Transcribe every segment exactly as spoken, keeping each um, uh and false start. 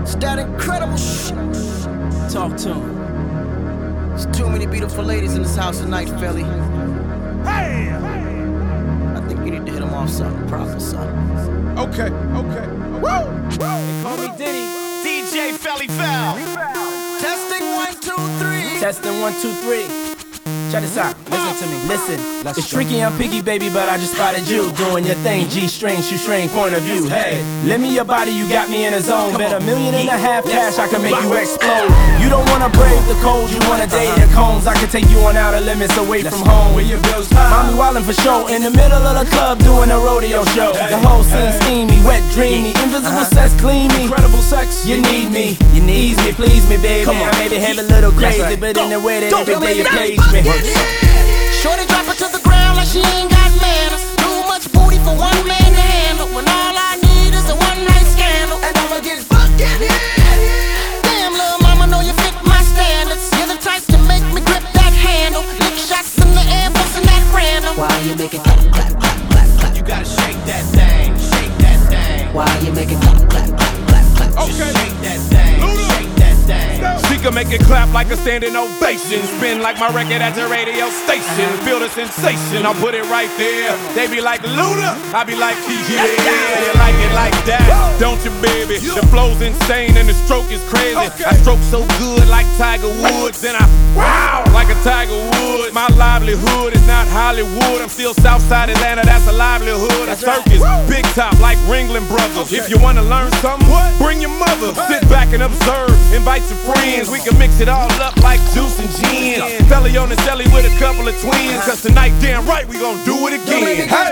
It's that incredible shit. Talk to him. There's too many beautiful ladies in this house tonight, Philly. Hey! I think you need to hit them off something proper, son. Okay, okay. Woo! They call me Diddy. D J Felly Val. Testing one, two, three. Testing one, two, three. Check this out, listen to me, listen. Let's It's go. tricky, I'm picky, baby, but I just spotted you doing your thing, G-string, shoestring, point of view. Hey, lend me your body, you got me in a zone. Bet a million and a half cash, I can make you explode. You don't wanna brave the cold, you wanna date the cones. I can take you on outer limits away from home. Where your bills high. Mommy wildin' for show, in the middle of the club doing a rodeo show. The whole scene steamy, wet, dreamy, invisible sex, clean me. Incredible sex. You need me, you need me, please me, baby. I may behave a little crazy, but in the way that every day you please me. Shorty drop it to the ground like she ain't got manners. Too much booty for one man to handle. When all I need is a one night scandal, and I'ma get fucking hit. Damn, little mama, know you fit my standards. You're the type to make me grip that handle. Lick shots in the air, bustin' that random. Why you make it clap, clap, clap, clap, clap? You gotta shake that thing, shake that thing. Why you make it clap, clap, clap, clap, clap? Okay. Shake that thing, shake that thing. She can make it clap like a standing ovation. Spin like my record at the radio station. Feel the sensation, I'll put it right there. They be like Luda, I be like yeah, you like it like that, don't you, baby? The flow's insane and the stroke is crazy. I stroke so good like Tiger Woods, and I wow like a Tiger Woods. My livelihood is not Hollywood. I'm still Southside Atlanta, that's a livelihood. A circus, big top like Ringling Brothers. If you wanna learn something, bring your mother. Sit back and observe, invite your friends. We can mix it all up like juice and gin. Felly on the celly with a couple of twins. Cause tonight, damn right, we gon' do it again. Hey.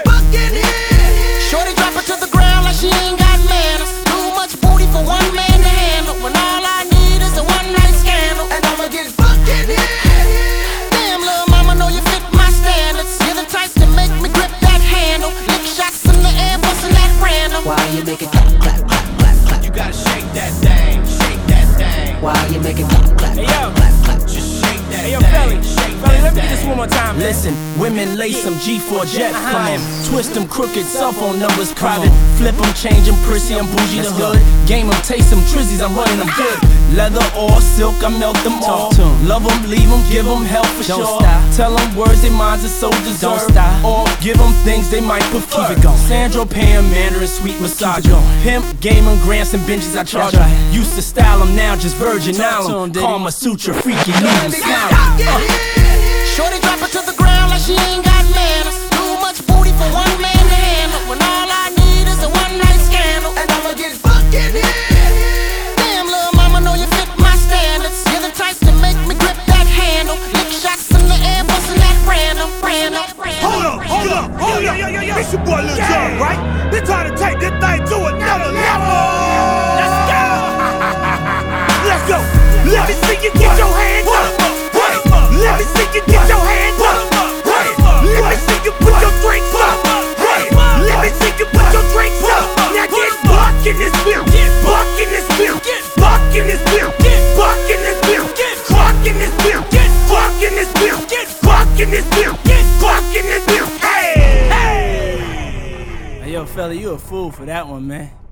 Shorty drop it to the ground like she ain't got manners. Too much booty for one man to handle. When all I need is a one night scandal, and I'ma get fucking hit. Damn, little mama, know you fit my standards. You're the type to make me grip that handle. Lick shots in the air, bustin' that random. Why you make it clap, clap, clap, clap, clap? You gotta shake that thing, shake that thing. Why you make it clap, clap, Hey, yo. clap, clap, clap? Just shake that Hey, yo, thing, Felly, shake Felly, that let me thing. get this one more time. Listen, women lace them G four jets. Come on, twist them crooked cell phone numbers private. Flip them, change them, prissy, I'm bougie the hood. Game them, taste them, trizzies, I'm running them good. Leather or silk, I melt them all. Love them, leave them, give them help for Don't sure. stop. Tell them words they minds are so deserved. stop. Or give them things they might prefer. Keep it going. Sandro, Pam, Mandarin, sweet massage. going. Pimp, gaming, grants, and benches I charge. That's right. Used to style them, now just Virgin Talk to 'em, Island. Diddy. Karma Sutra, freaky, leave them smiling. Shorty drop it to the ground like she ain't got manners. Too much booty for one man to handle. When all I need is a one night scandal, and I'ma get fucking hit. Damn, little mama, know you fit my standards. You're the type to make me grip that handle. Lick shots in the air, bustin' that random, random, random. Hold up, hold up, hold up. It's your boy Lil Jon, right? They trying to take this thing to another level. Let's go. Let's go. Let me see you get your hands up. Let me see you get your hands up. Let me see you put your drinks up. Let me see you put your drinks up. Now get buck in this bill. Buck in this bill. Buck in this bill. Buck in this bill. Buck in this bill. Buck in this bill. Buck in this bill. Buck in this bill. Hey! Hey! Hey, yo, Felly, you a fool for that one, man.